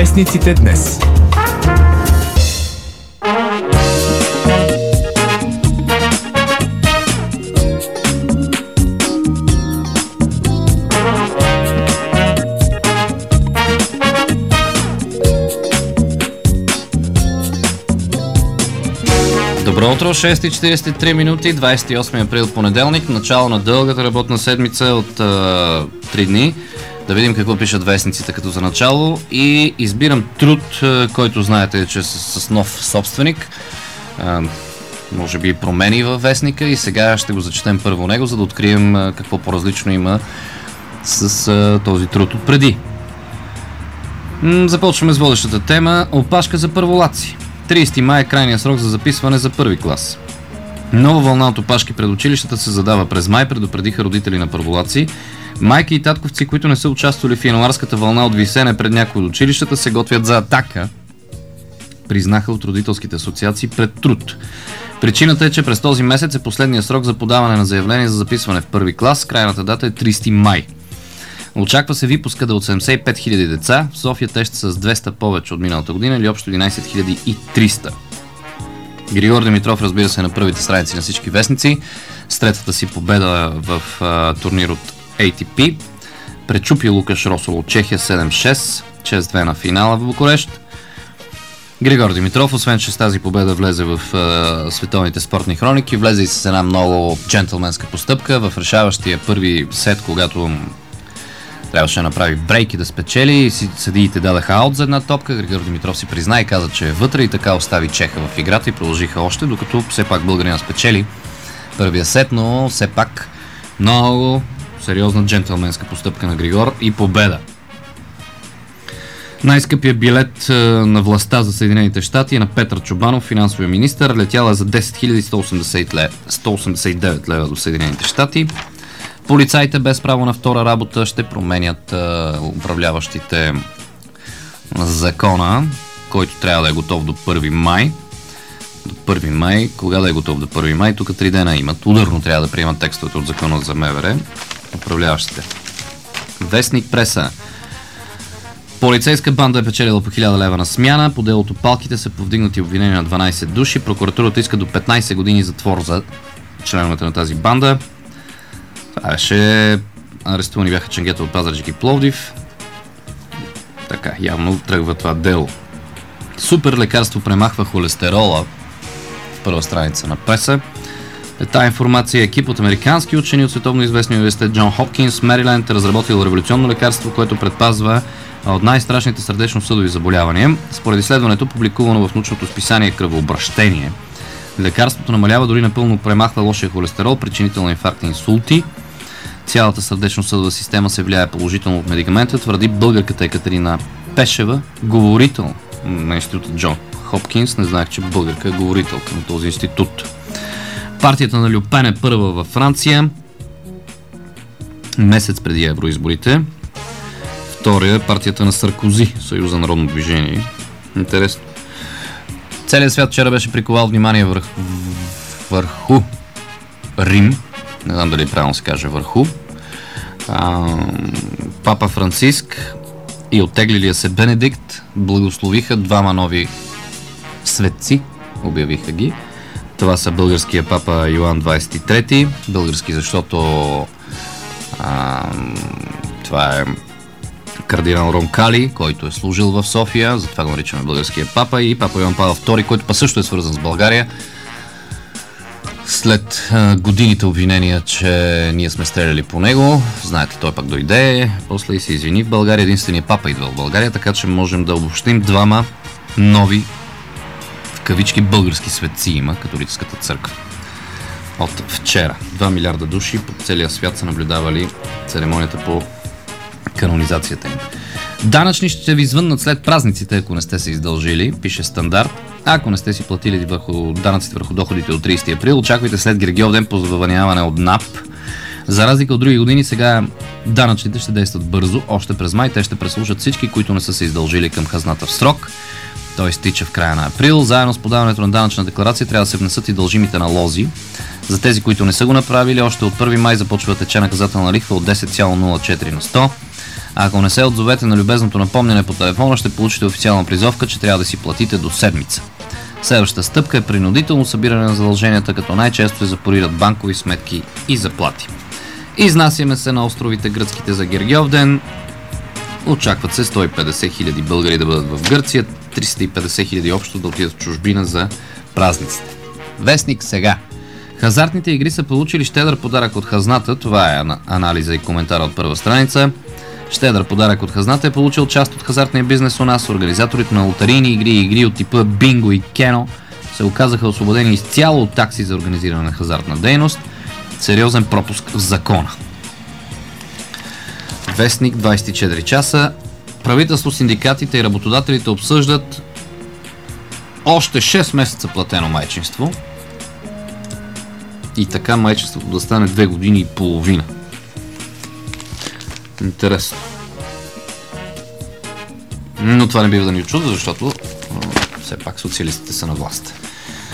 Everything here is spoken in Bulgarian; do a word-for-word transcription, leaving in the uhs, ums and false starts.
Вестниците днес. Добро утро, шест и четирийсет и три минути, двадесет и осми април, понеделник, начало на дългата работна седмица от а, три дни. Да видим какво пишат вестниците като за начало и избирам труд, а, който знаете, че е с, с нов собственик. А, може би промени във вестника и сега ще го зачетем първо него, за да открием а, какво по-различно има с а, този труд от преди. М- започваме с водещата тема. Опашка за първолаци. тридесети май е крайният срок за записване за първи клас. Нова вълна от опашки пред училищата се задава през май, предупредиха родители на първолаци. Майки и татковци, които не са участвали в януарската вълна от висене пред някои от училищата, се готвят за атака, признаха от родителските асоциации пред Труд. Причината е, че през този месец е последният срок за подаване на заявление за записване в първи клас. Крайната дата е тридесети май. Очаква се випуска да е от седемдесет и пет хиляди деца. В София те ще са с двеста повече от миналата година или общо единадесет хиляди и триста. Григор Димитров, разбира се, на първите страници на всички вестници с третата си победа в а, турнир от Ей Ти Пи. Пречупи Лукаш Росол от Чехия седем шест, шест две на финала в Букурещ. Григор Димитров, освен че с тази победа влезе в а, световните спортни хроники, влезе и с една много джентълменска постъпка в решаващия първи сет, когато трябваше да направи брейк и да спечели и съдиите дадаха аут за една топка. Григор Димитров си призна и каза, че е вътре и така остави Чеха в играта и продължиха още, докато все пак българина спечели първия сет, но все пак много сериозна джентълменска постъпка на Григор и победа. Най-скъпият билет на властта за Съединените щати е на Петър Чобанов, финансовия министър. Летяла за десет хиляди сто осемдесет и девет лева до Съединените щати. Полицаите без право на втора работа ще променят а, управляващите закона, който трябва да е готов до първи май. До първи май. Кога да е готов до първи май? Тук три дена имат. Ударно трябва да приемат текстовете от закона за МВР. Управляващите. Вестник преса. Полицейска банда е печелила по хиляда лева на смяна. По делото Палките са повдигнати обвинения на дванадесет души. Прокуратурата иска до петнадесет години затвор за членовете на тази банда. Това беше... Арестувани бяха Ченгета от Пазарджик и Пловдив. Така, явно тръгва това дело. Супер лекарство премахва холестерола. В първа страница на преса. Тая информация, екип от американски учени от световно известния университет Джон Хопкинс, Мериленд, е разработил революционно лекарство, което предпазва от най-страшните сърдечно-съдови заболявания. Според изследването, публикувано в научното списание Кръвообращение, лекарството намалява, дори напълно премахва лошия холестерол, причинител на инфаркт и инсулти. Цялата сърдечно-съдова система се влияе положително от медикамента, твърди българката Екатерина Пешева, говорител на института Джон Хопкинс. Не знаех, че българка е говорителка на този институт. Партията на Лю Пен е първа във Франция, месец преди евроизборите. Втория е партията на Саркози, Съюза народно движение. Интересно. Целият свят вчера беше приковал внимание върху, върху Рим. Не знам дали правилно се каже върху. А, Папа Франциск и оттеглилия се Бенедикт благословиха двама нови светци, обявиха ги. Това са българския папа Йоан двадесет и трети. Български, защото а, това е кардинал Ронкали, който е служил в София, затова го наричаме българския папа, и папа Йоан Павел втори, който па също е свързан с България. След а, годините обвинения, че ние сме стреляли по него, знаете, той пак дойде, после и се извини в България. Единственият папа идва в България, така че можем да обобщим двама нови, в кавички, български светци има католическата църква. От вчера. два милиарда души по целия свят са наблюдавали церемонията по канонизацията им. Данъчни ще ви звъннат след празниците, ако не сте се издължили, пише Стандарт. Ако не сте си платили върху данъците върху доходите от тридесети април, очаквайте след Гергьов ден позвъняване от НАП. За разлика от други години, сега данъчните ще действат бързо. Още през май те ще преслушат всички, които не са се издължили към хазната в срок. Той стича в края на април. Заедно с подаването на данъчна декларация трябва да се внесат и дължимите налози. За тези, които не са го направили, още от първи май започва да тече наказателна лихва от десет цяло нула четири на сто. А ако не се отзовете на любезното напомняне по телефона, ще получите официална призовка, че трябва да си платите до седмица. Следващата стъпка е принудително събиране на задълженията, като най-често се запорират банкови сметки и заплати. Изнасяме се на островите гръцките за Гергьовден. Очакват се сто и петдесет хиляди българи да бъдат в Гърция, триста и петдесет хиляди общо да отидат в чужбина за празниците. Вестник сега. Хазартните игри са получили щедър подарък от хазната. Това е анализа и коментара от първа страница. Щедър подарък от хазната е получил част от хазартния бизнес у нас. Организаторите на лотарийни игри и игри от типа Бинго и Кено се оказаха освободени изцяло от такси за организиране на хазартна дейност. Сериозен пропуск в закона. Вестник двадесет и четири часа. Правителство, синдикатите и работодателите обсъждат още шест месеца платено майчинство. И така майчинството да стане две години и половина. Интересно. Но това не бива да ни очудва, защото все пак социалистите са на власт.